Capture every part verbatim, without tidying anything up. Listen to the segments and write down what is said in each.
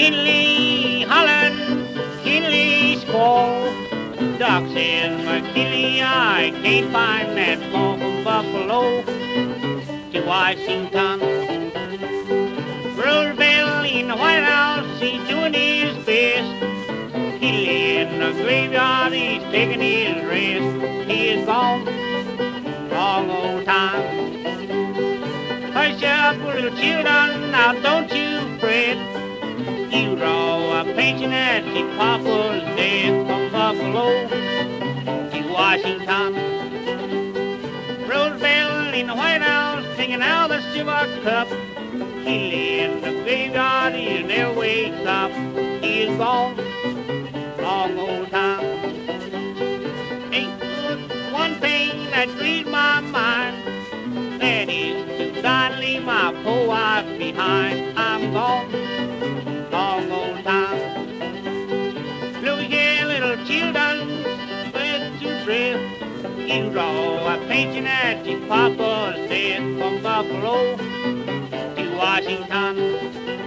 McKinley, Holland, McKinley squall. Doc says, McKinley, I can't find that ball from Buffalo to Washington. Roosevelt in the White House, he's doing his best. McKinley in the graveyard, he's taking his rest. He is gone, long old time. Hush up, little children, now don't you fret. You draw a pension at your papa's death. From Buffalo to Washington. Roosevelt in the White House, taking out the silver cup. He lay in the graveyard, he'll never wake up. He is gone, long old time. Ain't one thing that grieves my mind, that is to die and leave my poor wife behind. I'm gone, long old time. Look here, little children, where's your breath? You draw a pension at your papa's death. From Buffalo to Washington.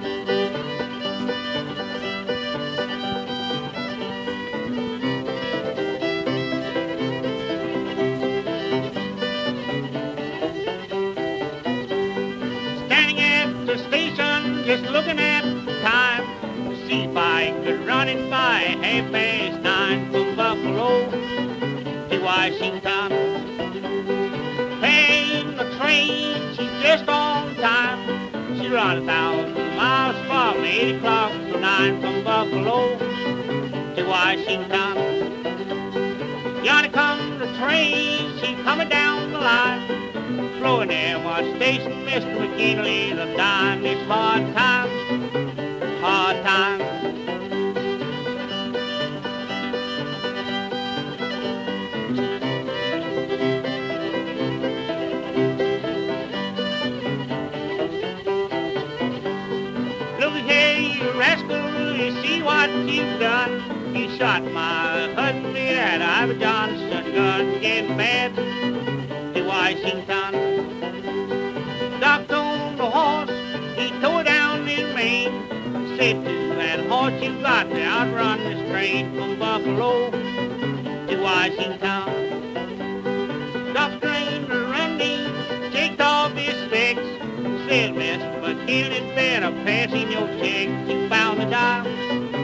Standing at the station, just looking at the time, to see if I could run it by half past nine. From Buffalo to Washington. Paying the train, she's just on time. She run a thousand miles from eight o'clock to nine. From Buffalo to Washington. Yonder comes the train, she coming down the line. Flowing there, what station, Mister McKinley's a dime. It's hard times, hard times. Look here, you rascal, you see what you've done. You shot my husband with that Ivor Johnson gun. Getting bad to Washington. Doctor on the horse, he tore down his mane. Said to that horse, you got to outrun this train. From Buffalo to Washington. Doctor ain't running, takes off his specs. Said, Mister McKinley, better pass in your checks. You bound to die